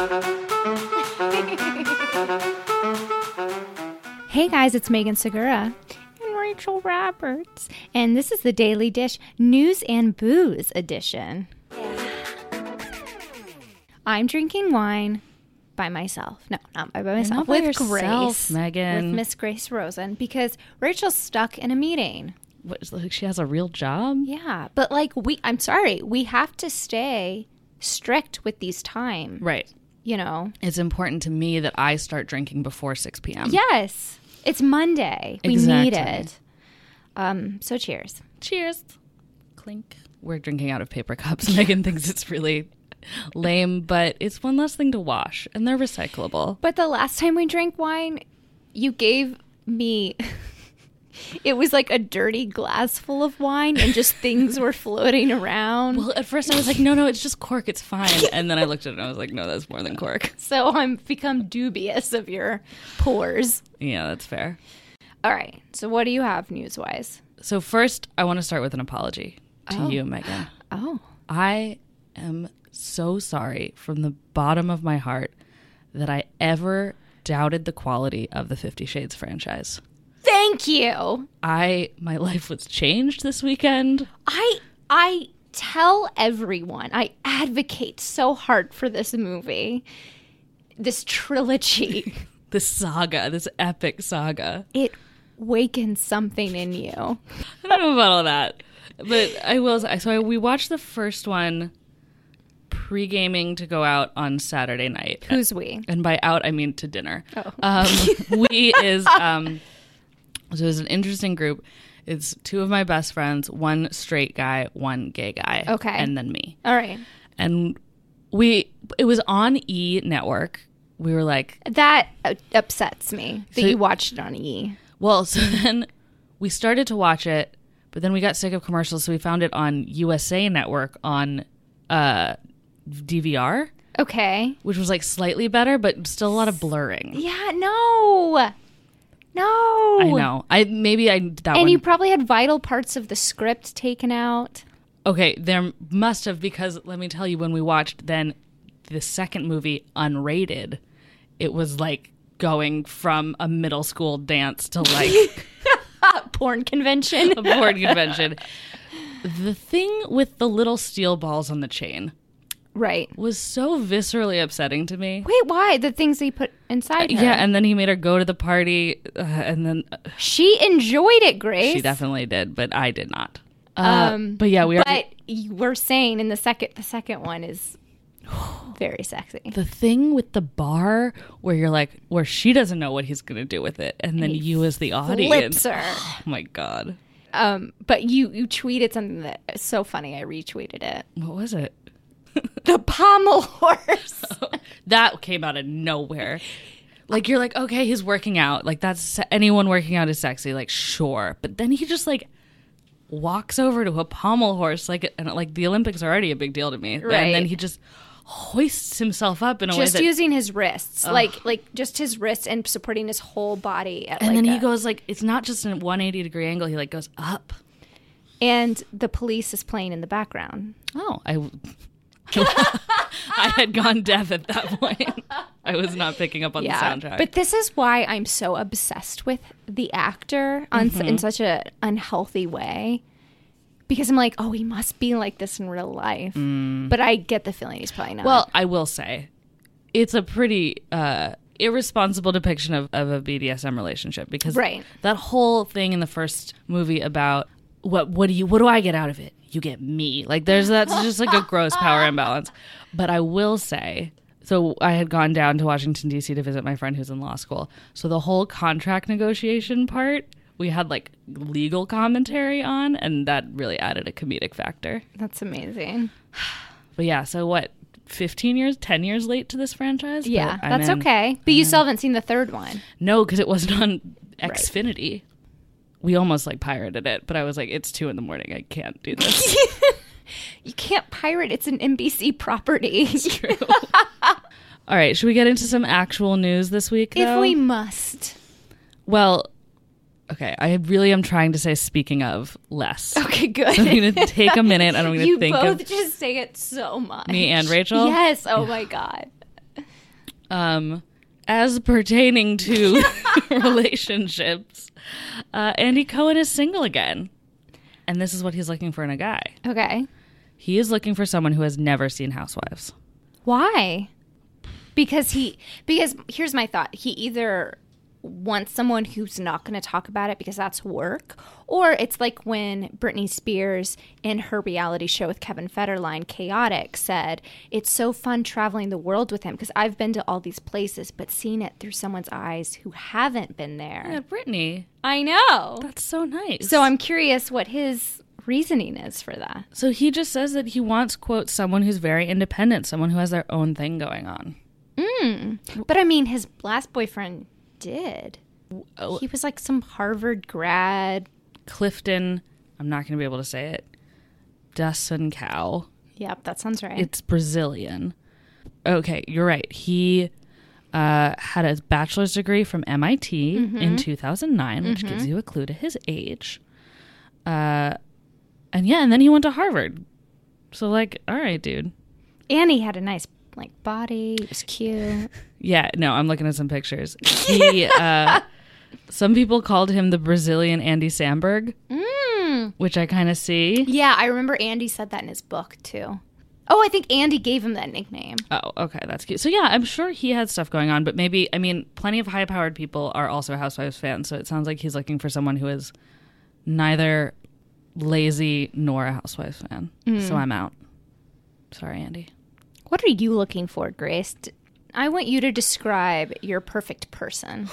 Hey guys, it's Megan Segura and Rachel Roberts, and this is the Daily Dish News and Booze edition. I'm drinking wine by myself. No, not by myself. Not by with yourself, Grace, Megan. with Miss Grace Rosen, because Rachel's stuck in a meeting. What, like she has a real job? Yeah, but like I'm sorry, we have to stay strict with these times. Right. You know, It's important to me that I start drinking before 6 p.m. yes, it's Monday. We Exactly. need it. So cheers. Cheers. Clink. We're drinking out of paper cups. Megan thinks it's really lame, but it's one less thing to wash, and they're recyclable. But the last time we drank wine, you gave me... It was like a dirty glass full of wine and just things were floating around. Well, at first I was like, no, it's just cork. It's fine. And then I looked at it and I was like, no, that's more than cork. So I'm become dubious of your pours. Yeah, that's fair. All right. So what do you have news-wise? So first, I want to start with an apology to you, Megan. Oh. I am so sorry from the bottom of my heart that I ever doubted the quality of the 50 Shades franchise. Thank you. My life was changed this weekend. I tell everyone, I advocate so hard for this movie, this trilogy. This saga, this epic saga. It wakens something in you. I don't know about all that, but I will. So we watched the first one pre-gaming to go out on Saturday night. Who's we? And by out, I mean to dinner. Oh. We is... So it was an interesting group. It's two of my best friends, one straight guy, one gay guy. Okay. And then me. All right. And it was on E! Network. We were like... That upsets me that So- you watched it on E! Well, so then we started to watch it, but then we got sick of commercials, so we found it on USA Network on DVR, Okay. which was like slightly better, but still a lot of blurring. Yeah, no. I know. And you probably had vital parts of the script taken out. Okay, there must have, because let me tell you, when we watched then the second movie, Unrated, it was like going from a middle school dance to like Porn convention. a board convention. The thing with the little steel balls on the chain Right. was so viscerally upsetting to me. Wait, why? The things they put inside her. Yeah, and then he made her go to the party, and then She enjoyed it, Grace. she definitely did, but I did not. But yeah, But you were saying in the second one is very sexy. the thing with the bar where she doesn't know what he's gonna do with it, and then you as the audience, Flips her. oh my god, But you tweeted something that is so funny. I retweeted it. what was it? The pommel horse. That came out of nowhere. Like, you're like, okay, he's working out. Like, that's anyone working out is sexy. Like, sure. But then he just, like, walks over to a pommel horse. Like, and, like, the Olympics are already a big deal to me. Right. And then he just hoists himself up in a way Just that... using his wrists. Like just his wrists and supporting his whole body. At And then he goes, like, it's not just a 180-degree angle. He, like, goes up. And the police is playing in the background. Oh, I had gone deaf at that point. I was not picking up on the soundtrack. But this is why I'm so obsessed with the actor in such a unhealthy way. Because I'm like, oh, he must be like this in real life. But I get the feeling he's probably not. Well, I will say, it's a pretty irresponsible depiction of a BDSM relationship, because that whole thing in the first movie about what do I get out of it? You get me. Like, that's just like a gross power imbalance. But I will say, so I had gone down to Washington, D.C. to visit my friend who's in law school. So the whole contract negotiation part, we had like legal commentary on, and that really added a comedic factor. That's amazing. But yeah, so what, 10 years late to this franchise? Yeah, But that's okay. But you still haven't seen the third one. No, because it wasn't on Xfinity. We almost like pirated it, but I was like, it's 2 a.m. I can't do this. You can't pirate. It's an NBC property. It's true. All right, should we get into some actual news this week, though? If we must. Well, okay, I really am trying to say speaking of less. Okay, good. So I'm going to take a minute and I'm going to think You of both just say it so much. me and Rachel. Yes. Oh, my God. As pertaining to relationships, Andy Cohen is single again. And this is what he's looking for in a guy. Okay. He is looking for someone who has never seen Housewives. Why? Because here's my thought. He either wants someone who's not going to talk about it because that's work, or it's like when Britney Spears in her reality show with Kevin Federline, Chaotic, said, it's so fun traveling the world with him because I've been to all these places, but seeing it through someone's eyes who haven't been there. Yeah, Britney. I know. That's so nice. So I'm curious what his reasoning is for that. So he just says that he wants, quote, someone who's very independent, someone who has their own thing going on. But I mean, his last boyfriend did. He was like some Harvard grad. Clifton, I'm not going to be able to say it. Dustin Cow. Yep, that sounds right. It's Brazilian. Okay, you're right. He had a bachelor's degree from MIT in 2009, which gives you a clue to his age. And then he went to Harvard. So, like, all right, dude. And he had a nice, like, body. He was cute. Yeah, no, I'm looking at some pictures. He, some people called him the Brazilian Andy Samberg, which I kind of see. Yeah, I remember Andy said that in his book, too. Oh, I think Andy gave him that nickname. Oh, okay, that's cute. So, yeah, I'm sure he had stuff going on, but maybe, I mean, plenty of high-powered people are also Housewives fans, so it sounds like he's looking for someone who is neither lazy nor a Housewives fan. So I'm out. Sorry, Andy. What are you looking for, Grace? I want you to describe your perfect person.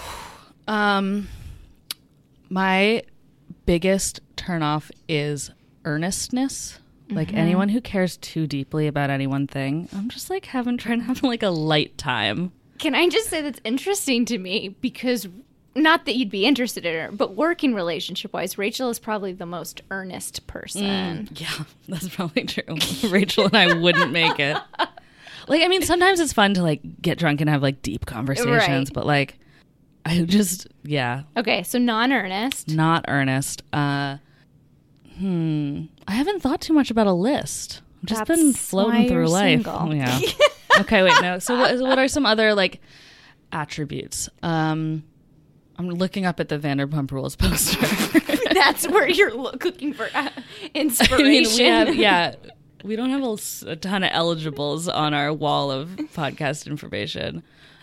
My biggest turnoff is earnestness. Like anyone who cares too deeply about any one thing. I'm just like trying to have like a light time. Can I just say that's interesting to me because not that you'd be interested in her, but working relationship wise, Rachel is probably the most earnest person. Yeah, that's probably true. Rachel and I wouldn't make it. Like, I mean, sometimes it's fun to like get drunk and have like deep conversations, but like, I just, yeah. Okay, so non-earnest. Not earnest. I haven't thought too much about a list. I've just been floating through life. Single. Yeah. Okay, wait, no. So what are some other like attributes? I'm looking up at the Vanderpump Rules poster. That's where you're looking for inspiration. I mean, we don't have a ton of eligibles on our wall of podcast information.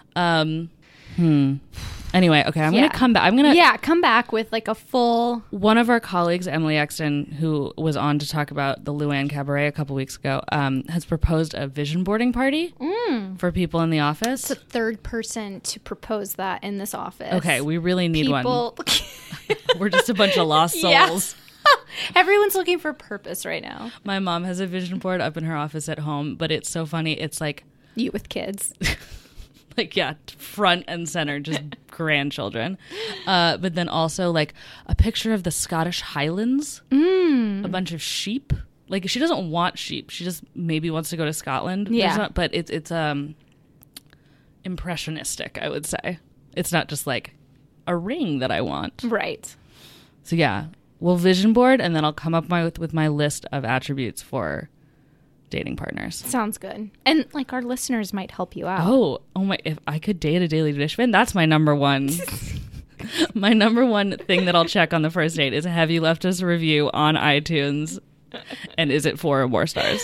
Anyway, okay, I'm going to come back. Come back with like a full... One of our colleagues, Emily Exton, who was on to talk about the Luann Cabaret a couple weeks ago, has proposed a vision boarding party for people in the office. It's the third person to propose that in this office. Okay, we really need one. We're just a bunch of lost souls. Yeah. Everyone's looking for purpose right now. My mom has a vision board up in her office at home, but it's so funny. It's like... You with kids. Like, yeah, front and center, just grandchildren. But then also, like, a picture of the Scottish Highlands. A bunch of sheep. Like, she doesn't want sheep. She just maybe wants to go to Scotland. Yeah. But it's impressionistic, I would say. It's not just, like, a ring that I want. Right. So, yeah, we'll vision board, and then I'll come up with my list of attributes for dating partners. Sounds good. And like our listeners might help you out. Oh my, if I could date a Daily Dish fan, that's my number one. My number one thing that I'll check on the first date is, have you left us a review on iTunes? And is it 4 or more stars?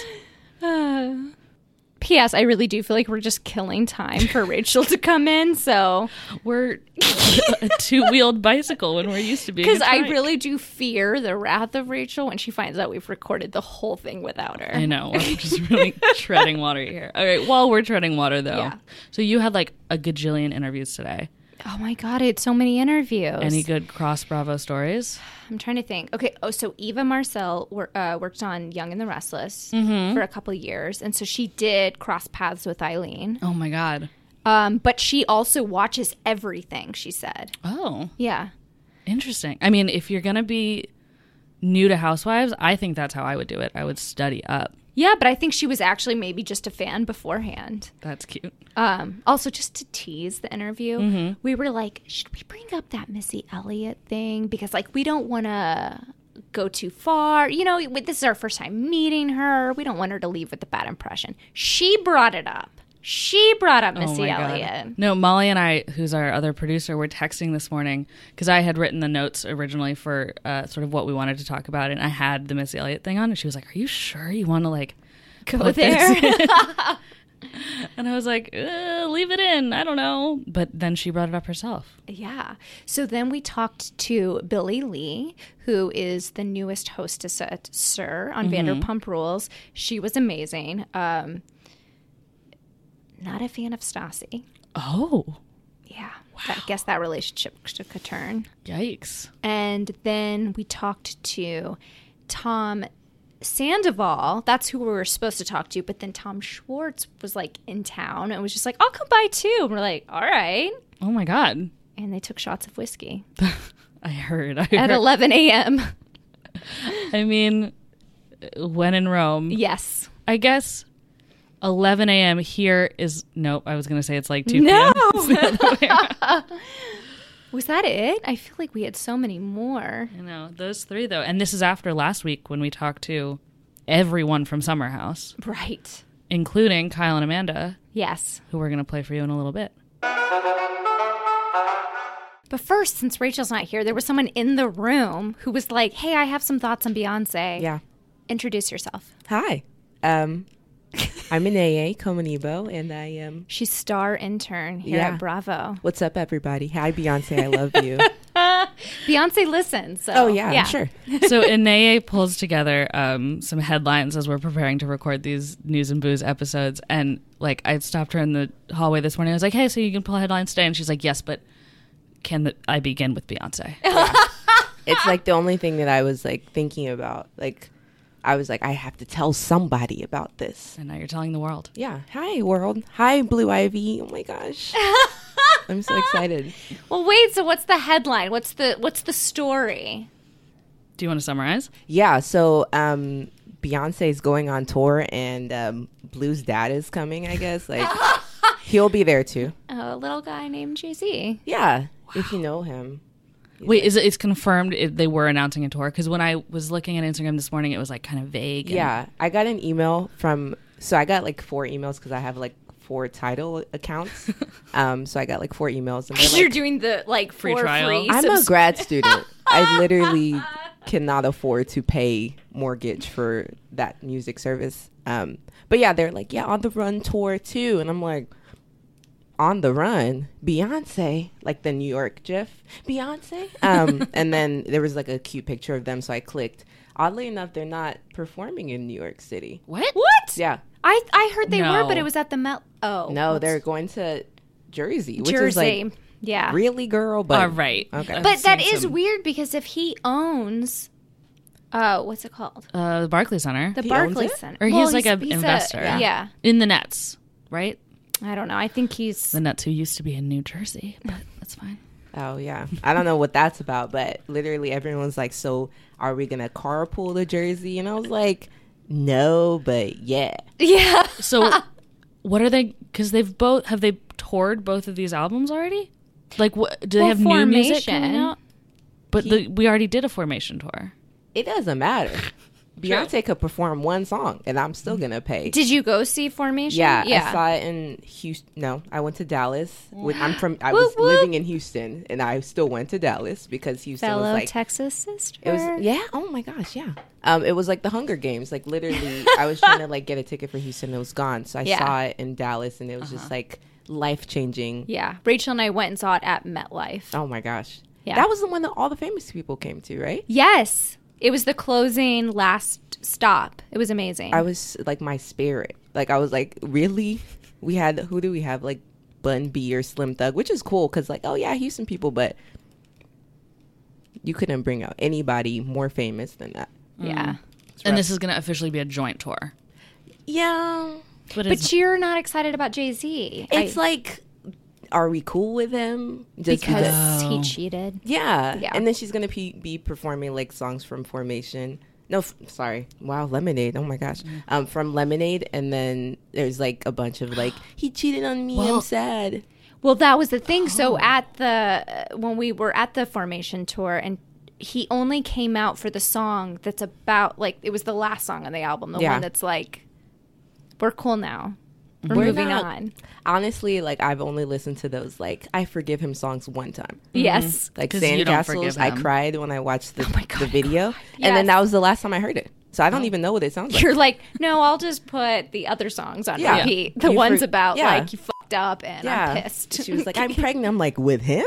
P.S. I really do feel like we're just killing time for Rachel to come in, so we're a 2-wheeled bicycle when we're used to being. Because I really do fear the wrath of Rachel when she finds out we've recorded the whole thing without her. I know. We're just really treading water here. All right, while we're treading water, though. Yeah. So you had like a gajillion interviews today. Oh my God, I had so many interviews. Any good Cross Bravo stories? I'm trying to think. Okay, so Eva Marcel worked on Young and the Restless for a couple of years. And so she did cross paths with Eileen. Oh my God. But she also watches everything, she said. Oh. Yeah. Interesting. I mean, if you're going to be new to Housewives, I think that's how I would do it. I would study up. Yeah, but I think she was actually maybe just a fan beforehand. That's cute. Also, just to tease the interview, we were like, should we bring up that Missy Elliott thing? Because, like, we don't want to go too far. You know, this is our first time meeting her. We don't want her to leave with a bad impression. She brought it up. She brought up Missy Elliott. God. No, Molly and I, who's our other producer, were texting this morning because I had written the notes originally for sort of what we wanted to talk about, and I had the Missy Elliott thing on, and she was like, "Are you sure you want to like go there?" And I was like, "Leave it in. I don't know." But then she brought it up herself. Yeah. So then we talked to Billie Lee, who is the newest hostess at SUR on Vanderpump Rules. She was amazing. Not a fan of Stassi. Oh. Yeah. Wow. I guess that relationship took a turn. Yikes. And then we talked to Tom Sandoval. That's who we were supposed to talk to. But then Tom Schwartz was like in town and was just like, I'll come by too. And we're like, all right. Oh my God. And they took shots of whiskey. I heard. At 11 a.m. I mean, when in Rome. Yes. I guess 11 a.m. here is... Nope, I was going to say it's like 2 p.m. No! Was that it? I feel like we had so many more. I know. Those three, though. And this is after last week when we talked to everyone from Summer House. Right. Including Kyle and Amanda. Yes. Who we're going to play for you in a little bit. But first, since Rachel's not here, there was someone in the room who was like, hey, I have some thoughts on Beyonce. Yeah. Introduce yourself. Hi. I'm an AA, Komanibo, and I am... She's star intern here at Bravo. What's up, everybody? Hi, Beyonce. I love you. Beyonce listens. So, oh, yeah, sure. So Ineye pulls together some headlines as we're preparing to record these News and Booze episodes. And, like, I stopped her in the hallway this morning. I was like, hey, so you can pull headlines today? And she's like, yes, but can I begin with Beyonce? Yeah. It's, like, the only thing that I was, like, thinking about, like... I was like, I have to tell somebody about this. And now you're telling the world. Yeah. Hi, world. Hi, Blue Ivy. Oh, my gosh. I'm so excited. Well, wait. So what's the headline? What's the story? Do you want to summarize? Yeah. So Beyonce's going on tour, and Blue's dad is coming, I guess. Like, he'll be there, too. A little guy named Jay-Z. Yeah. Wow. If you know him. Wait, it's confirmed they were announcing a tour? Because when I was looking at Instagram this morning, it was like kind of vague. Yeah, I got an email so I got like 4 emails because I have like 4 Tidal accounts. So I got like 4 emails. And you're doing the like free trial. I'm a grad student. I literally cannot afford to pay mortgage for that music service. But yeah, they're like, yeah, On the Run tour too. And I'm like, On the Run, Beyonce, like the New York GIF, Beyonce. And then there was like a cute picture of them, so I clicked. Oddly enough, they're not performing in New York City. What? Yeah. I heard they were, but it was at the Met. Oh. No, they're going to Jersey, which is like, yeah. Really, girl? But right. Okay. But that is weird because if he owns... what's it called? The Barclays Center. The Barclays Center. Or he's like an investor. Yeah. In the Nets, right? I don't know. I think he's... The Nets who used to be in New Jersey, but that's fine. Oh, yeah. I don't know what that's about, but literally everyone's like, so are we going to carpool to Jersey? And I was like, no, but yeah. Yeah. So what are they... Because have they toured both of these albums already? Like, do they have new music coming out? But we already did a Formation tour. It doesn't matter. Beyonce could perform one song, and I'm still going to pay. Did you go see Formation? Yeah, I saw it in Houston. No, I went to Dallas. I was living in Houston, and I still went to Dallas because Houston was like... Texas sister. It was, yeah, oh my gosh, yeah. It was like the Hunger Games. Like, literally, I was trying to, like, get a ticket for Houston, and it was gone. So I saw it in Dallas, and it was just, like, life-changing. Yeah, Rachel and I went and saw it at MetLife. Oh, my gosh. Yeah. That was the one that all the famous people came to, right? Yes. It was the closing last stop. It was amazing. I was like, my spirit. Like, I was like, really? Who do we have? Like, Bun B or Slim Thug, which is cool because, like, oh, yeah, Houston people, but you couldn't bring out anybody more famous than that. Yeah. And this is going to officially be a joint tour. Yeah. But you're not excited about Jay-Z. It's like... Are we cool with him? Just because he cheated. Yeah. And then she's going to be performing like songs from Formation. No, sorry. Wow, Lemonade. Oh my gosh. From Lemonade. And then there's like a bunch of like, he cheated on me. I'm sad. Well, that was the thing. So when we were at the Formation tour and he only came out for the song that's about like, it was the last song on the album. The one that's like, we're cool now. We're moving on. Honestly, like I've only listened to those like I Forgive Him songs one time. Yes. Like Sandcastles, I cried when I watched the video. Yes. And then that was the last time I heard it. So I don't even know what it sounds like. You're like, no, I'll just put the other songs on repeat. The ones about like you fucked up and I'm pissed. She was like, I'm pregnant. I'm like, with him?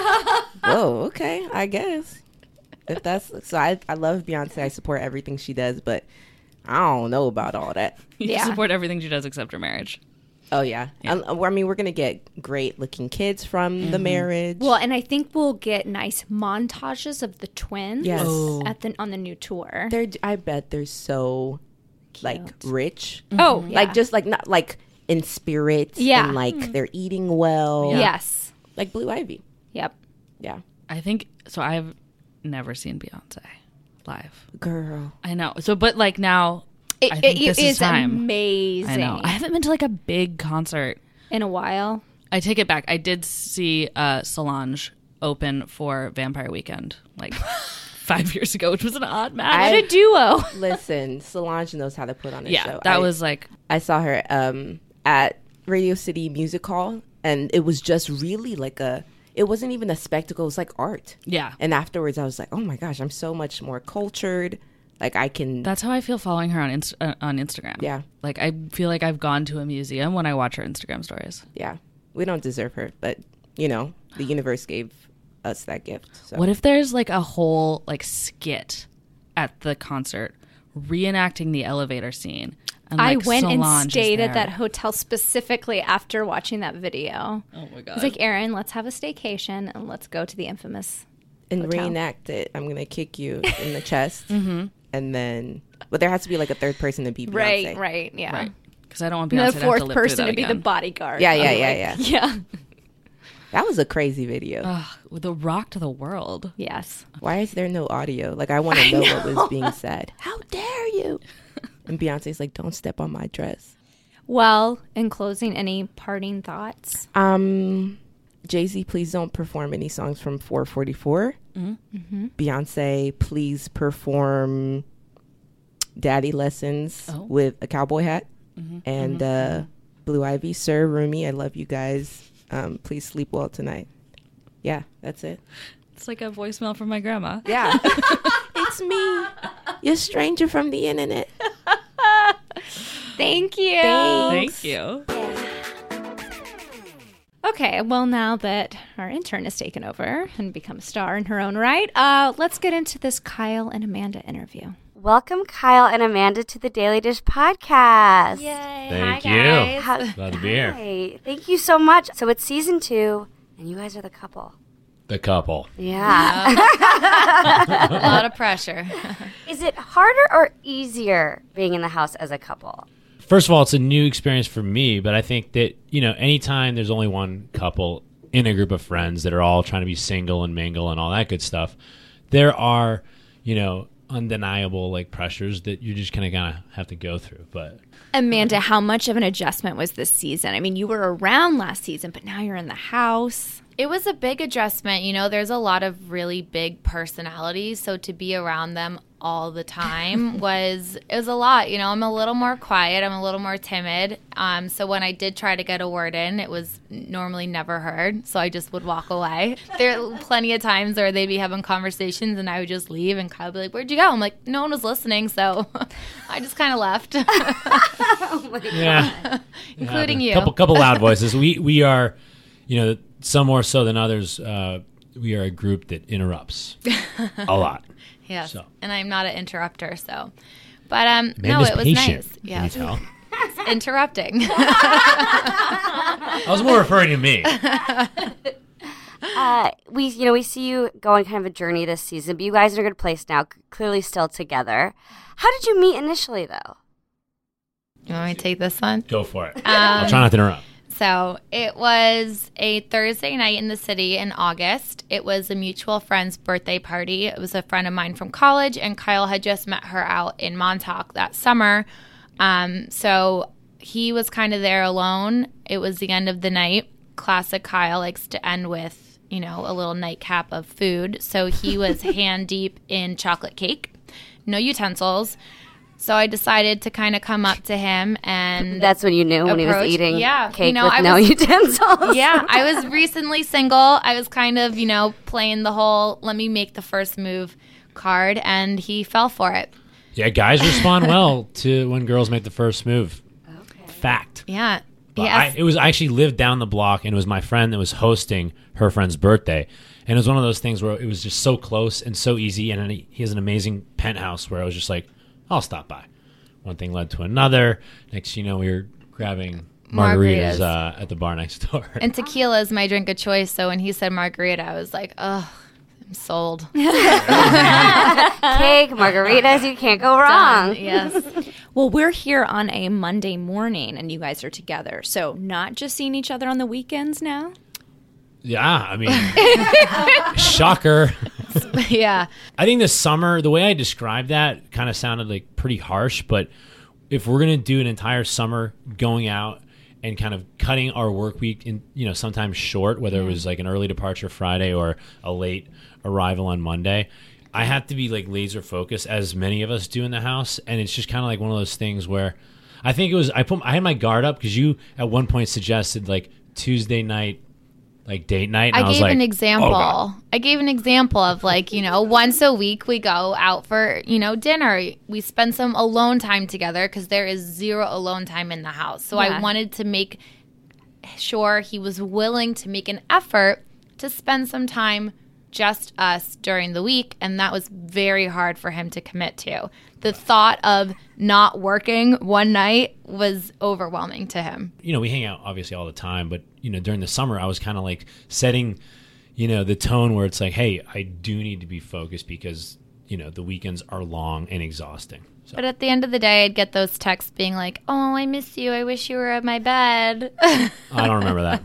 Whoa, okay, I guess. If that's so, I love Beyonce. I support everything she does, but I don't know about all that. You support everything she does except her marriage. Oh, yeah. I mean, we're going to get great-looking kids from the marriage. Well, and I think we'll get nice montages of the twins on the new tour. I bet they're so, cute. Like, rich. Oh, yeah. Like, just, like, not, like, in spirit. Yeah. And, like, they're eating well. Yeah. Yes. Like Blue Ivy. Yep. Yeah. I think, so I've never seen Beyonce live. Girl. I know. So, but, like, now... I think it this is time. Amazing. I know. I haven't been to like a big concert in a while. I take it back. I did see Solange open for Vampire Weekend like 5 years ago, which was an odd match. What a duo. Listen, Solange knows how to put on a show. That was like... I saw her at Radio City Music Hall, and it was just really like it wasn't even a spectacle. It was like art. Yeah. And afterwards, I was like, oh my gosh, I'm so much more cultured. Like I can. That's how I feel following her on Instagram. Yeah. Like I feel like I've gone to a museum when I watch her Instagram stories. Yeah. We don't deserve her, but you know, the universe gave us that gift. So. What if there's like a whole like skit at the concert reenacting the elevator scene? And, like, I went Solange and stayed at that hotel specifically after watching that video. Oh my God. I was like, Erin, let's have a staycation and let's go to the infamous and hotel. Reenact it. I'm gonna kick you in the chest. Mm-hmm. And then, but there has to be like a third person to be Beyonce. Right, yeah. Right. Because I don't want Beyonce the fourth to have to person to be the bodyguard. Yeah. Yeah. That was a crazy video. With the rock to the world. Yes. Why is there no audio? Like, I want to know what was being said. How dare you? And Beyonce's like, don't step on my dress. Well, in closing, any parting thoughts? Jay-Z, please don't perform any songs from 444. Mm-hmm. Beyonce, please perform Daddy Lessons with a cowboy hat. Mm-hmm. And Blue Ivy, Sir, Rumi, I love you guys. Please sleep well tonight. Yeah, that's it. It's like a voicemail from my grandma. Yeah. It's me, your stranger from the internet. Thank you. Thanks. Thank you. Okay, well, now that our intern has taken over and become a star in her own right, let's get into this Kyle and Amanda interview. Welcome, Kyle and Amanda, to the Daily Dish podcast. Yay. Thank you. Glad to be here. Thank you so much. So it's season 2, and you guys are the couple. The couple. Yeah. A lot of pressure. Is it harder or easier being in the house as a couple? First of all, it's a new experience for me, but I think that, anytime there's only one couple in a group of friends that are all trying to be single and mingle and all that good stuff, there are, undeniable pressures that you're just kind of have to go through. But Amanda, how much of an adjustment was this season? I mean, you were around last season, but now you're in the house. It was a big adjustment. There's a lot of really big personalities, so to be around them all the time was a lot. I'm a little more quiet. I'm a little more timid. So when I did try to get a word in, it was normally never heard. So I just would walk away. There are plenty of times where they'd be having conversations and I would just leave and Kyle would be like, "Where'd you go?" I'm like, "No one was listening." So I just kind of left. Oh my God. Yeah. Including you. Couple loud voices. We are, some more so than others. We are a group that interrupts a lot. Yes, so. And I'm not an interrupter, so. But no, Amanda's it was patient, nice. Yeah, can you tell? Interrupting. I was more referring to me. We see you go on kind of a journey this season, but you guys are in a good place now, clearly still together. How did you meet initially, though? You want me to take this one? Go for it. I'll try not to interrupt. So it was a Thursday night in the city in August. It was a mutual friend's birthday party. It was a friend of mine from college, and Kyle had just met her out in Montauk that summer. So he was kind of there alone. It was the end of the night. Classic Kyle likes to end with, a little nightcap of food. So he was hand deep in chocolate cake, no utensils. So I decided to kind of come up to him, and that's when you knew when he was eating cake with no utensils. Yeah, I was recently single. I was kind of, playing the whole let me make the first move card, and he fell for it. Yeah, guys respond well to when girls make the first move. Okay. Fact. Yeah. I actually lived down the block, and it was my friend that was hosting her friend's birthday. And it was one of those things where it was just so close and so easy, and he has an amazing penthouse where I was just like, I'll stop by. One thing led to another. Next, we were grabbing margaritas at the bar next door. And tequila is my drink of choice, so when he said margarita, I was like, oh, I'm sold. Cake, margaritas, you can't go wrong. Done. Yes. Well, we're here on a Monday morning, and you guys are together. So not just seeing each other on the weekends now? Yeah, I mean, shocker. Yeah. I think this summer, the way I described that kind of sounded like pretty harsh, but if we're going to do an entire summer going out and kind of cutting our work week in, sometimes short, whether it was like an early departure Friday or a late arrival on Monday, I have to be like laser focused, as many of us do in the house. And it's just kind of like one of those things where I think it was, I had my guard up because you at one point suggested like Tuesday night, like date night. And I gave an example. Oh, I gave an example of like, once a week we go out for, dinner. We spend some alone time together because there is zero alone time in the house. So I wanted to make sure he was willing to make an effort to spend some time just us during the week. And that was very hard for him to commit to. The thought of not working one night was overwhelming to him. We hang out obviously all the time, but during the summer I was kind of like setting, the tone where it's like, hey, I do need to be focused because, the weekends are long and exhausting. So. But at the end of the day, I'd get those texts being like, oh, I miss you. I wish you were at my bed. I don't remember that.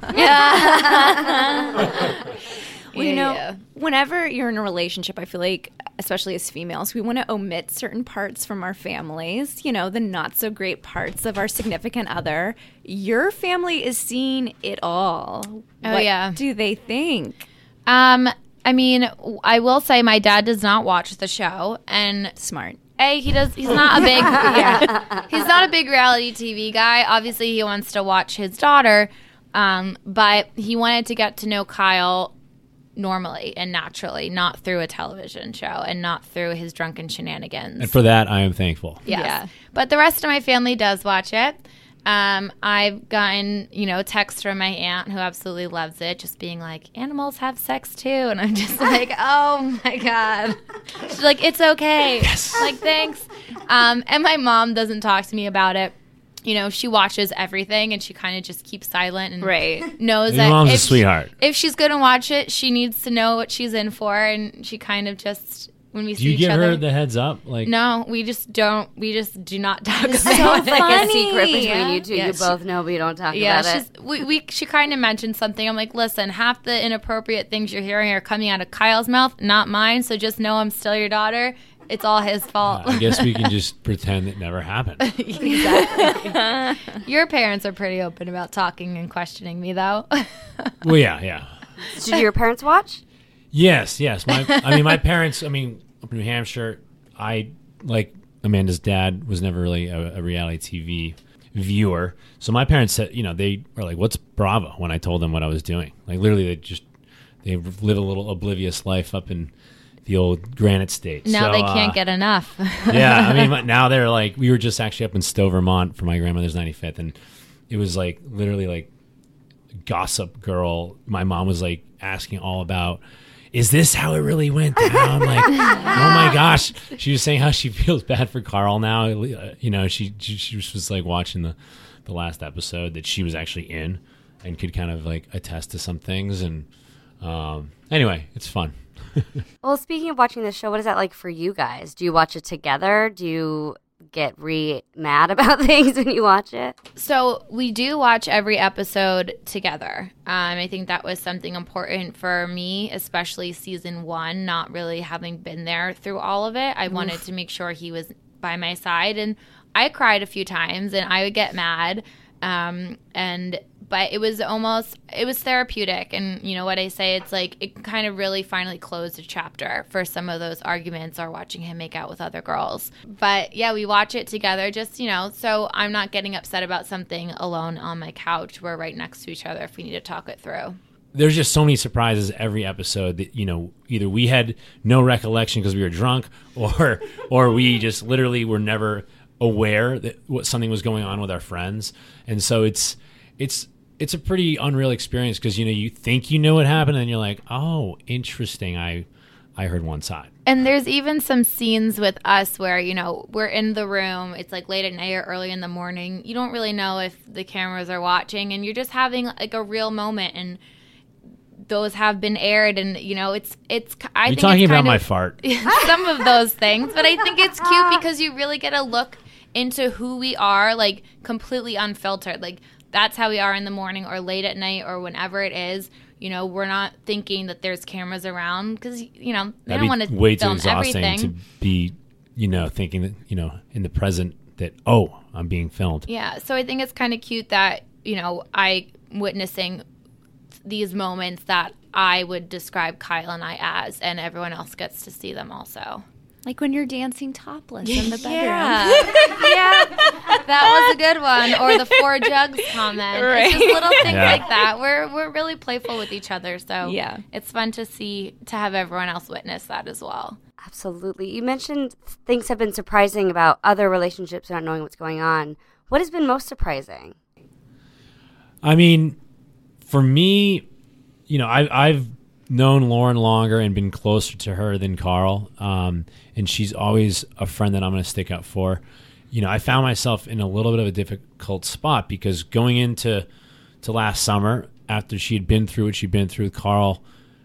Well, whenever you're in a relationship, I feel like, especially as females, we want to omit certain parts from our families, the not so great parts of our significant other. Your family is seeing it all. What do they think? I mean, I will say my dad does not watch the show, and smart. He's not a big he's not a big reality TV guy. Obviously, he wants to watch his daughter, but he wanted to get to know Kyle normally and naturally, not through a television show and not through his drunken shenanigans. And for that, I am thankful. Yes. Yeah. But the rest of my family does watch it. I've gotten, texts from my aunt who absolutely loves it, just being like, animals have sex too. And I'm just like, oh my God. She's like, it's okay. Yes. Like, thanks. And my mom doesn't talk to me about it. She watches everything and she kind of just keeps silent and knows that mom's a sweetheart. If she's going to watch it, she needs to know what she's in for. And she kind of just, when we see each other. Do you give her the heads up? Like, no, we just don't. We just do not talk about it. So it's like a secret between you two. Yeah, you both know, but you don't talk about it. She kind of mentioned something. I'm like, listen, half the inappropriate things you're hearing are coming out of Kyle's mouth, not mine. So just know I'm still your daughter. It's all his fault. I guess we can just pretend it never happened. Exactly. Your parents are pretty open about talking and questioning me, though. Well, yeah. Did your parents watch? Yes. My parents, up in New Hampshire, like Amanda's dad was never really a reality TV viewer. So my parents said, they were like, what's Bravo? When I told them what I was doing. Like literally they live a little oblivious life up in the old Granite State. Now they can't get enough. Yeah, now they're like, we were just actually up in Stowe, Vermont for my grandmother's 95th, and it was like literally like Gossip Girl. My mom was like asking all about, is this how it really went down? Like, oh my gosh. She was saying how she feels bad for Carl now. She was like watching the last episode that she was actually in and could kind of like attest to some things. And anyway, it's fun. Well, speaking of watching this show, what is that like for you guys? Do you watch it together? Do you get mad about things when you watch it? So we do watch every episode together. I think that was something important for me, especially season 1, not really having been there through all of it. I wanted to make sure he was by my side, and I cried a few times and I would get mad. but it was therapeutic. And you know what I say, it's like it kind of really finally closed a chapter for some of those arguments or watching him make out with other girls. But yeah, we watch it together just, so I'm not getting upset about something alone on my couch. We're right next to each other if we need to talk it through. There's just so many surprises every episode that, either we had no recollection because we were drunk or we just literally were never aware that something was going on with our friends. And so it's a pretty unreal experience because, you think you know what happened and you're like, oh, interesting. I heard one side. And there's even some scenes with us where, we're in the room. It's like late at night or early in the morning. You don't really know if the cameras are watching and you're just having like a real moment, and those have been aired, and it's. You're talking about my fart. Some of those things, but I think it's cute because you really get a look into who we are, like completely unfiltered. Like that's how we are in the morning or late at night or whenever it is. We're not thinking that there's cameras around because they don't want to way too film exhausting everything. To be thinking that in the present that I'm being filmed. Yeah, so I think it's kind of cute that I witnessing these moments that I would describe Kyle and I as, and everyone else gets to see them also. Like when you're dancing topless in the bedroom. Yeah, that was a good one. Or the 4 jugs comment. Right. It's just little things like that. We're really playful with each other, so it's fun to have everyone else witness that as well. Absolutely. You mentioned things have been surprising about other relationships not knowing what's going on. What has been most surprising? I mean, for me, I've known Lauren longer and been closer to her than Carl, and she's always a friend that I'm going to stick up for. I found myself in a little bit of a difficult spot because going into last summer, after she had been through what she'd been through with Carl,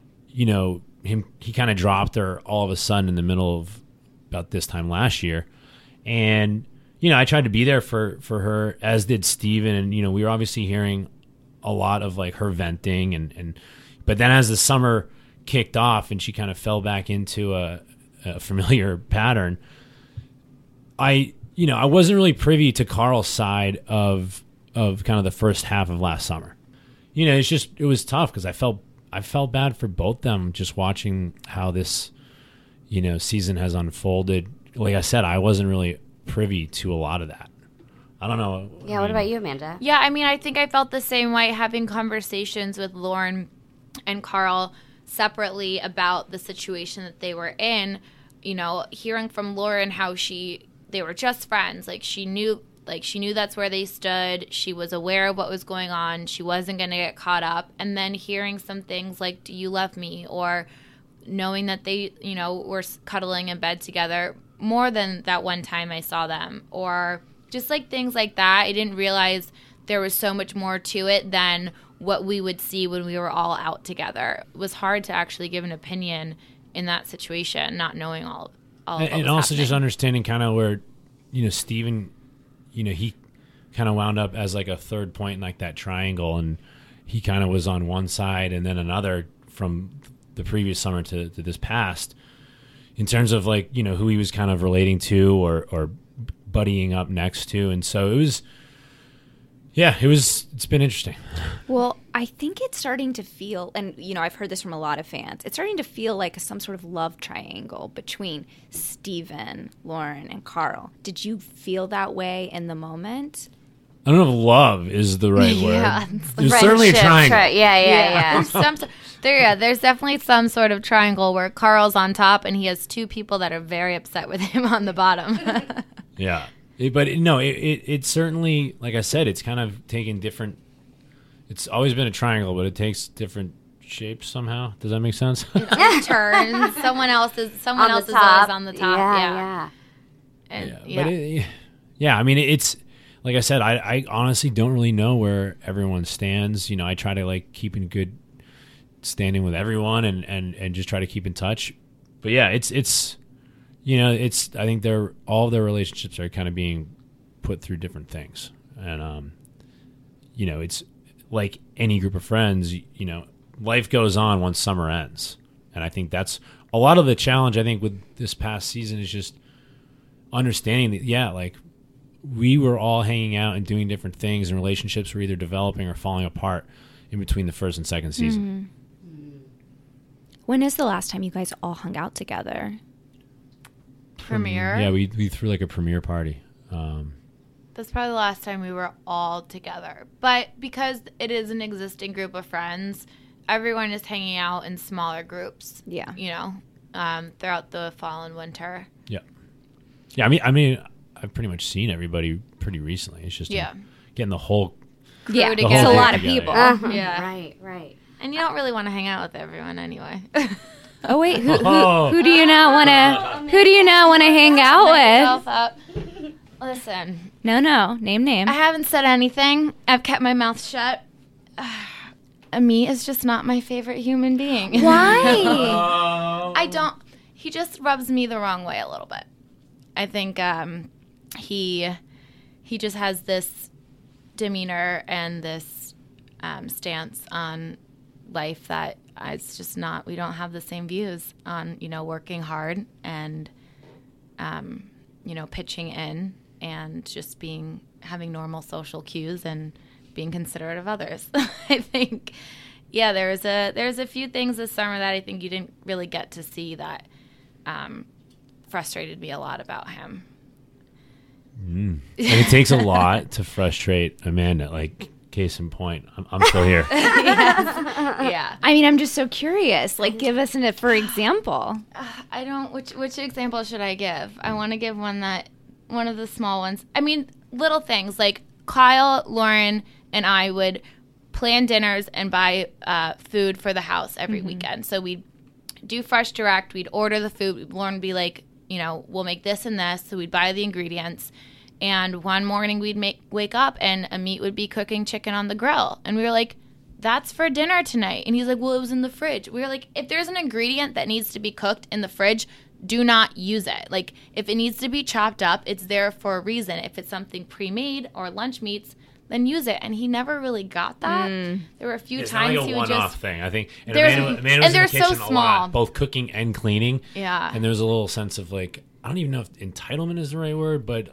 he kind of dropped her all of a sudden in the middle of about this time last year, and I tried to be there for her, as did Steven, and we were obviously hearing a lot of like her venting but then as the summer kicked off and she kind of fell back into a familiar pattern, I wasn't really privy to Carl's side of kind of the first half of last summer. It was tough because I felt bad for both them just watching how this, season has unfolded. Like I said, I wasn't really privy to a lot of that. I don't know. Yeah, what about you, Amanda? Yeah, I think I felt the same way having conversations with Lauren and Carl separately about the situation that they were in. Hearing from Lauren how they were just friends. She knew that's where they stood. She was aware of what was going on. She wasn't going to get caught up. And then hearing some things like, do you love me? Or knowing that they, were cuddling in bed together more than that one time I saw them. Or just like things like that. I didn't realize there was so much more to it than what we would see when we were all out together. It was hard to actually give an opinion in that situation, not knowing all and also happening. Just understanding kind of where, Steven, he kind of wound up as like a third point in like that triangle, and he kind of was on one side and then another from the previous summer to this past in terms of like, who he was kind of relating to or buddying up next to. And so it's been interesting. Well, I think it's starting to feel, and I've heard this from a lot of fans, it's starting to feel like some sort of love triangle between Steven, Lauren, and Carl. Did you feel that way in the moment? I don't know if love is the right word. There's certainly a triangle. There's definitely some sort of triangle where Carl's on top and he has 2 people that are very upset with him on the bottom. Yeah. It certainly, like I said, it's kind of taken different. It's always been a triangle, but it takes different shapes somehow. Does that make sense? It turns. Someone else is always on the top. Yeah. It's like I said. I honestly don't really know where everyone stands. I try to like keep in good standing with everyone and just try to keep in touch. But yeah, it's. I think all of their relationships are kind of being put through different things. And, it's like any group of friends, life goes on once summer ends. And I think that's a lot of the challenge, I think, with this past season is just understanding that, we were all hanging out and doing different things, and relationships were either developing or falling apart in between the first and second season. When is the last time you guys all hung out together? Premiere? Yeah, we threw like a premiere party. That's probably the last time we were all together. But because it is an existing group of friends, everyone is hanging out in smaller groups. Yeah. You know, throughout the fall and winter. Yeah. Yeah, I mean, I've pretty much seen everybody pretty recently. It's just getting the whole Yeah, together. it's a lot of together, people. Yeah. Right. And you don't really want to hang out with everyone anyway. Oh wait, who do you not want to? Who do you not want to hang out with? Up. Listen, No, name. I haven't said anything. I've kept my mouth shut. Me is just not my favorite human being. Why? I don't. He just rubs me the wrong way a little bit. I think he just has this demeanor and this stance on life that it's just not. We don't have the same views on working hard and pitching in and just having normal social cues and being considerate of others. I think, there's a few things this summer that I think you didn't really get to see that frustrated me a lot about him. And it takes a lot to frustrate Amanda. Like, case in point, I'm still here. Yeah. I mean, I'm just so curious. Like, give us for example. I don't. Which example should I give? I want to give one of the small ones. I mean, little things like Kyle, Lauren, and I would plan dinners and buy food for the house every weekend. So we'd do Fresh Direct. We'd order the food. Lauren would be like, we'll make this and this. So we'd buy the ingredients. And one morning we'd wake up and Amit would be cooking chicken on the grill. And we were like, that's for dinner tonight. And he's like, well, it was in the fridge. We were like, if there's an ingredient that needs to be cooked in the fridge, do not use it. Like, if it needs to be chopped up, it's there for a reason. If it's something pre-made or lunch meats, then use it. And he never really got that. There were a few times like he a would one-off just thing, I think. And There's- Amanda was and in they're the kitchen so a small. lot, both cooking and cleaning. Yeah. And there's a little sense of like, I don't even know if entitlement is the right word, but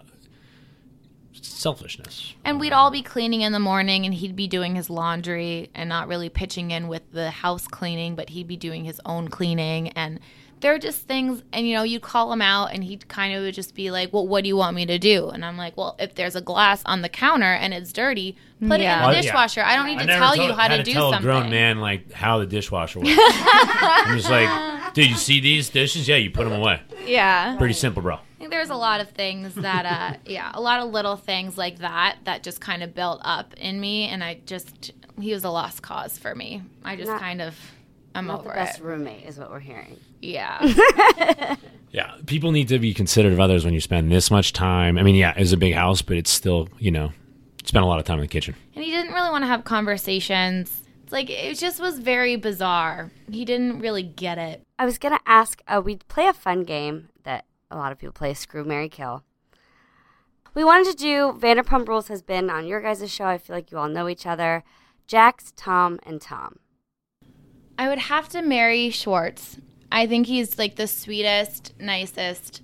selfishness. And we'd all be cleaning in the morning, and he'd be doing his laundry and not really pitching in with the house cleaning, but he'd be doing his own cleaning. And there are just things, and you'd call him out, and he'd kind of would just be like, well, what do you want me to do? And I'm like, well, if there's a glass on the counter and it's dirty, put it in the dishwasher. I don't need to tell you how to do tell something. a grown man like how the dishwasher works. I'm just like, dude, you see these dishes? Yeah, you put them away. Yeah. Pretty simple, bro. I think there's a lot of things that, a lot of little things like that just kind of built up in me, and he was a lost cause for me. I just I'm Not over the best it. roommate is what we're hearing. Yeah. Yeah, people need to be considerate of others when you spend this much time. I mean, yeah, it's a big house, but it's still, spend a lot of time in the kitchen. And he didn't really want to have conversations. It's like, it just was very bizarre. He didn't really get it. I was going to ask, we'd play a fun game that a lot of people play, Screw, Marry, Kill. We wanted to do, Vanderpump Rules has been on your guys' show. I feel like you all know each other. Jax, Tom, and Tom. I would have to marry Schwartz. I think he's like the sweetest, nicest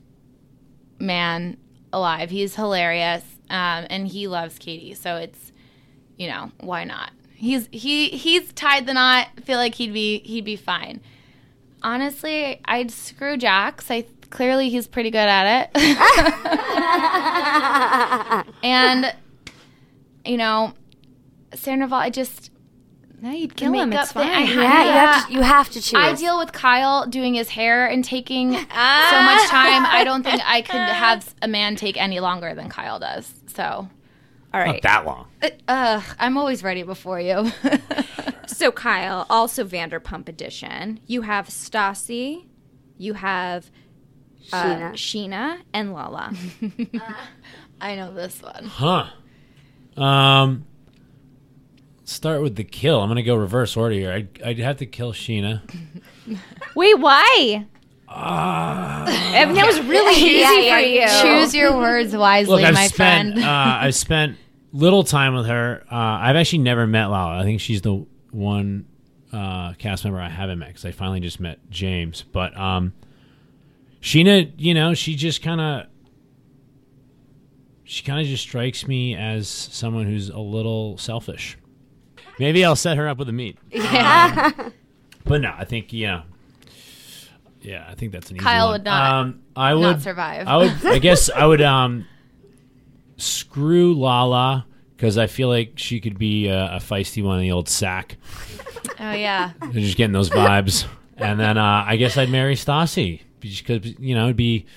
man alive. He's hilarious, and he loves Katie. So it's, why not? He's tied the knot. I feel like he'd be fine. Honestly, I'd screw Jax. Clearly he's pretty good at it. And Sandoval, No, you'd kill him. It's fine. You have to choose. I deal with Kyle doing his hair and taking so much time. I don't think I could have a man take any longer than Kyle does. So, All right. Not that long. I'm always ready before you. So Kyle, also Vanderpump edition. You have Stassi, you have Sheena, and Lala. I know this one. Huh. Start with the kill. I'm going to go reverse order here. I'd have to kill Sheena. Wait, why? I mean, that was really easy for you. Choose your words wisely, my friend. I've spent little time with her. I've actually never met Lala. I think she's the one cast member I haven't met because I finally just met James. But Sheena, she just kind of she kind of just strikes me as someone who's a little selfish. Maybe I'll set her up with a meet. Yeah. But no, I think I think that's an easy Kyle one. would not. I would not survive. I guess I would screw Lala because I feel like she could be a feisty one in the old sack. Oh yeah. I'm just getting those vibes. And then I guess I'd marry Stassi because it'd be.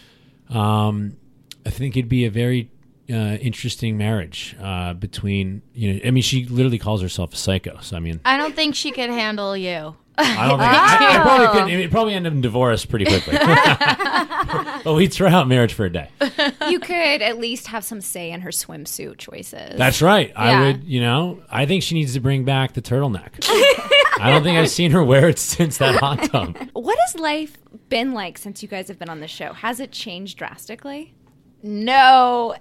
I think it'd be a very interesting marriage between I mean, she literally calls herself a psycho. So I mean, I don't think she could handle you. I don't think I probably couldn't. It'd probably end up in divorce pretty quickly. But we'd throw out marriage for a day. You could at least have some say in her swimsuit choices. That's right. Yeah. I would. I think she needs to bring back the turtleneck. I don't think I've seen her wear it since that hot tub. What has life been like since you guys have been on the show? Has it changed drastically? No.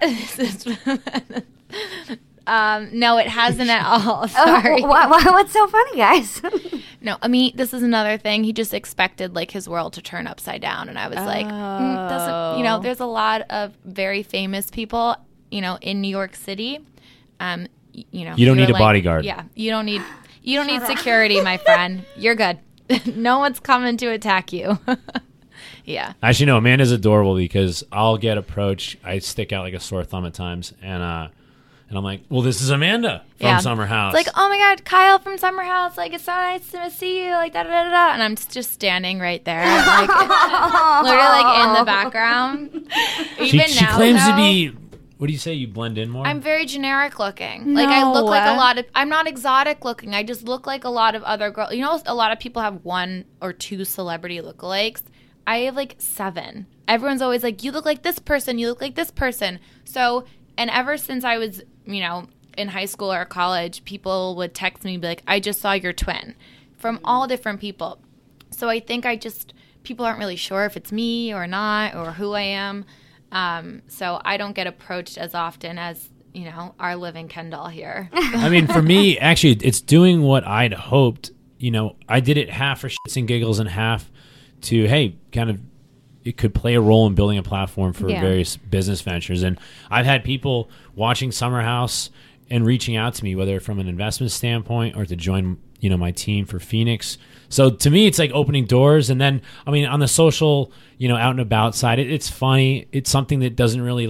No, it hasn't at all. Sorry. What's so funny, guys? No, I mean, this is another thing. He just expected like his world to turn upside down, and I was like, there's a lot of very famous people, in New York City. You don't need a bodyguard. Yeah, you don't need security, my friend. You're good. No one's coming to attack you. Yeah. Actually, no. Amanda's adorable because I'll get approached. I stick out like a sore thumb at times, and I'm like, well, this is Amanda from Summer House. It's like, oh my God, Kyle from Summer House. Like, it's so nice to see you. Like, da da da da. And I'm just standing right there, like, literally like in the background. She claims to be. What do you say? You blend in more? I'm very generic looking. Like, I look like a lot of. I'm not exotic looking. I just look like a lot of other girls. A lot of people have 1 or 2 celebrity lookalikes. I have like 7. Everyone's always like, you look like this person. You look like this person. So, and ever since I was, in high school or college, people would text me and be like, I just saw your twin, from all different people. So I think people aren't really sure if it's me or not or who I am. So I don't get approached as often as, our living Ken doll here. I mean, for me, actually, it's doing what I'd hoped. I did it half for shits and giggles and half to, hey, kind of, it could play a role in building a platform for various business ventures. And I've had people watching Summer House and reaching out to me, whether from an investment standpoint or to join, my team for Phoenix. So to me, it's like opening doors. And then, I mean, on the social, out and about side, it's funny. It's something that doesn't really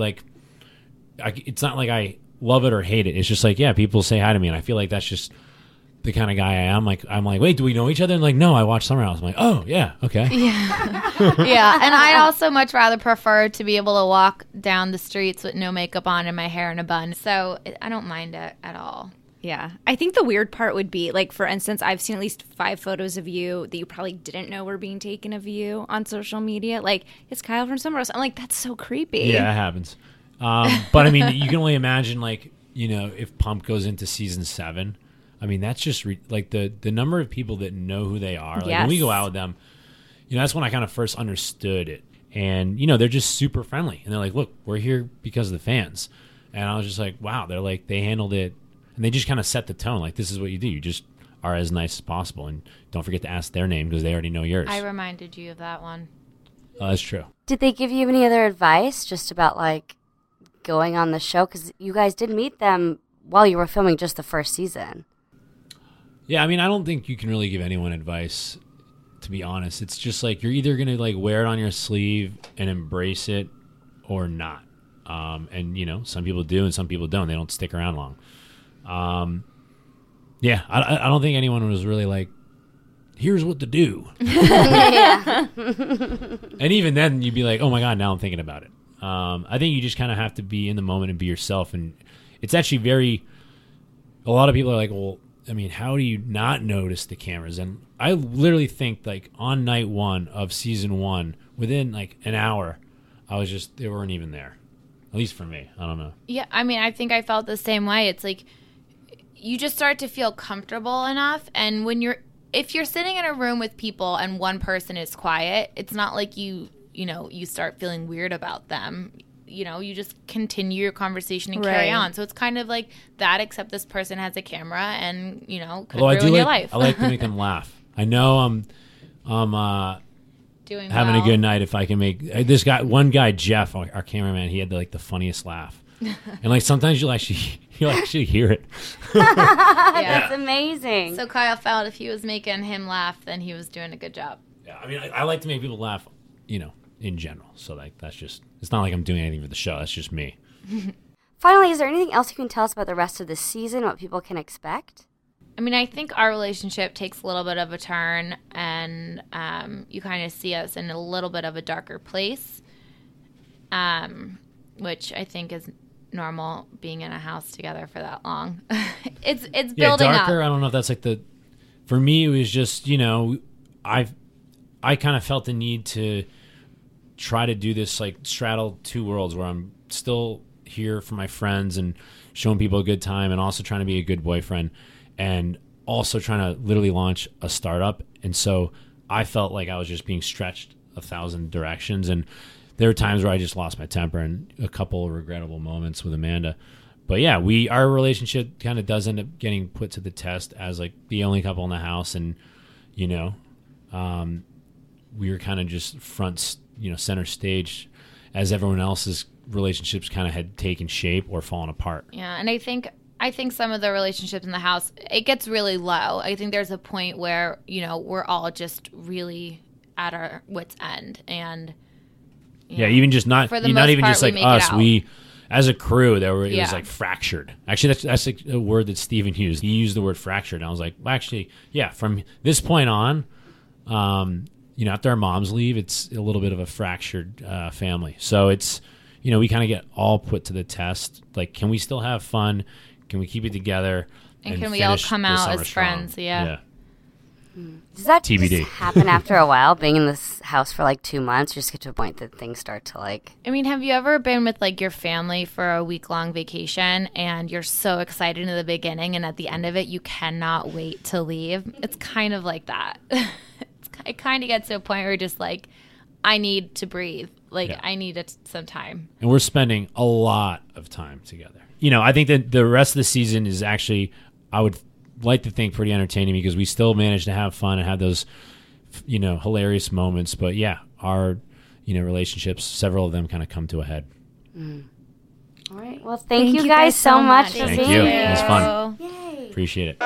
it's not like I love it or hate it. It's just like, people say hi to me. And I feel like that's just the kind of guy I am. I'm like, wait, do we know each other? And like, no, I watch Summer House. I'm like, oh yeah, okay. Yeah. Yeah. And I also much rather prefer to be able to walk down the streets with no makeup on and my hair in a bun. So I don't mind it at all. Yeah. I think the weird part would be, like, for instance, I've seen at least 5 photos of you that you probably didn't know were being taken of you on social media. Like, it's Kyle from Summer House. I'm like, that's so creepy. Yeah, it happens. But I mean, you can only imagine, like, if Pump goes into season 7, I mean, that's just the number of people that know who they are. Like, when we go out with them, that's when I kind of first understood it. And, they're just super friendly. And they're like, look, we're here because of the fans. And I was just like, wow, they're like, they handled it. And they just kind of set the tone. Like, this is what you do. You just are as nice as possible. And don't forget to ask their name because they already know yours. I reminded you of that one. That's true. Did they give you any other advice just about, like, going on the show? Because you guys did meet them while you were filming just the first season. Yeah, I mean, I don't think you can really give anyone advice, to be honest. It's just like you're either going to like wear it on your sleeve and embrace it or not. And, some people do and some people don't. They don't stick around long. Yeah, I don't think anyone was really like, here's what to do. And even then, you'd be like, oh, my God, now I'm thinking about it. I think you just kind of have to be in the moment and be yourself. And it's actually a lot of people are like, well, I mean, how do you not notice the cameras? And I literally think, like, on night 1 of season 1, within, like, an hour, they weren't even there. At least for me. I don't know. Yeah, I mean, I think I felt the same way. It's like you just start to feel comfortable enough. And if you're sitting in a room with people and one person is quiet, it's not like you start feeling weird about them. You just continue your conversation and carry on. So it's kind of like that, except this person has a camera and, could ruin your life. I like to make them laugh. I know I'm doing having a good night if I can make this guy, one guy, Jeff, our cameraman, he had the funniest laugh. And like sometimes you'll actually hear it. That's amazing. So Kyle felt if he was making him laugh, then he was doing a good job. Yeah, I mean, I like to make people laugh, in general. So like that's just, it's not like I'm doing anything for the show. That's just me. Finally, is there anything else you can tell us about the rest of the season, what people can expect? I mean, I think our relationship takes a little bit of a turn, and you kind of see us in a little bit of a darker place, which I think is normal being in a house together for that long. It's building darker, up. I don't know if that's like for me, it was just, I kind of felt the need to try to do this, like straddle two worlds where I'm still here for my friends and showing people a good time and also trying to be a good boyfriend and also trying to literally launch a startup. And so I felt like I was just being stretched 1,000 directions. And there were times where I just lost my temper and a couple of regrettable moments with Amanda. But yeah, our relationship kind of does end up getting put to the test as like the only couple in the house. And, we were kind of just center stage as everyone else's relationships kind of had taken shape or fallen apart. Yeah, and I think some of the relationships in the house, it gets really low. I think there's a point where, we're all just really at our wit's end. And even just not even part, just like us. We, as a crew, it was like fractured. Actually, that's like a word that Steven used. He used the word fractured. And I was like, well, actually, yeah, from this point on, after our moms leave, it's a little bit of a fractured family. So it's, we kind of get all put to the test. Like, can we still have fun? Can we keep it together? And can we all come out as friends? Yeah. Does that TBD. just happen after a while, being in this house for like 2 months? You just get to a point that things start to like... I mean, have you ever been with like your family for a week-long vacation and you're so excited in the beginning and at the end of it, you cannot wait to leave? It's kind of like that. It kind of gets to a point where you're just like, I need to breathe. I need some time. And we're spending a lot of time together. I think that the rest of the season is actually, I would like to think, pretty entertaining because we still manage to have fun and have those, hilarious moments. But yeah, our, relationships, several of them kind of come to a head. All right. Well, thank you guys so much for being here. It was fun. Yay. Appreciate it.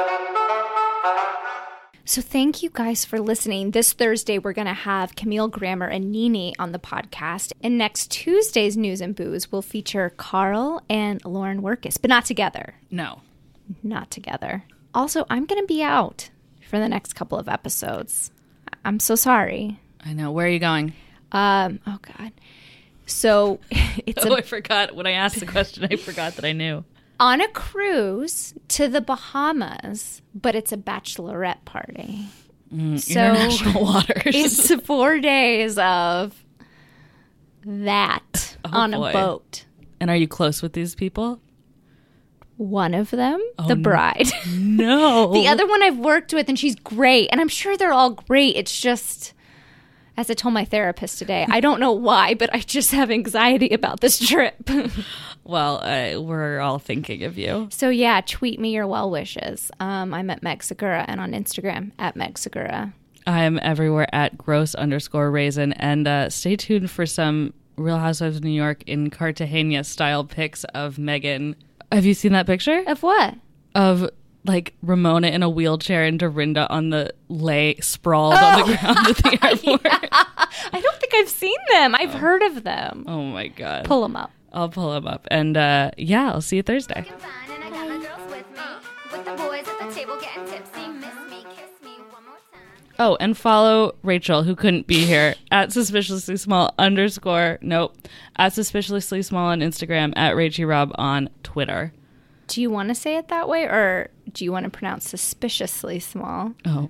So thank you guys for listening. This Thursday, we're going to have Camille Grammer and Nene on the podcast. And next Tuesday's News and Booze will feature Carl and Lauren Workis, but not together. No. Not together. Also, I'm going to be out for the next couple of episodes. I'm so sorry. I know. Where are you going? Oh, God. So it's I forgot. When I asked the question, I forgot that I knew. On a cruise to the Bahamas, but it's a bachelorette party. So international waters. It's 4 days of that on a boat. And are you close with these people? One of them, the bride. No. The other one I've worked with, and she's great. And I'm sure they're all great. It's just, as I told my therapist today, I don't know why, but I just have anxiety about this trip. Well, we're all thinking of you. So yeah, tweet me your well wishes. I'm at Meg Segura and on Instagram at Meg Segura. I'm everywhere at gross_raisin. And stay tuned for some Real Housewives of New York in Cartagena style pics of Megan. Have you seen that picture? Of what? Of like Ramona in a wheelchair and Dorinda on the sprawled on the ground at the airport. Yeah. I don't think I've seen them. I've heard of them. Oh my God. Pull them up. I'll pull them up. And I'll see you Thursday. Oh, and follow Rachel, who couldn't be here, at suspiciously small _ nope, at suspiciously small on Instagram, at Rachie Rob on Twitter. Do you want to say it that way, or do you want to pronounce suspiciously small? Oh.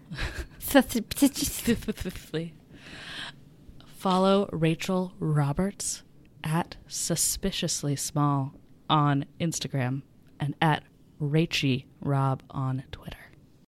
Follow Rachel Roberts at suspiciously small on Instagram and at Rachie Rob on Twitter.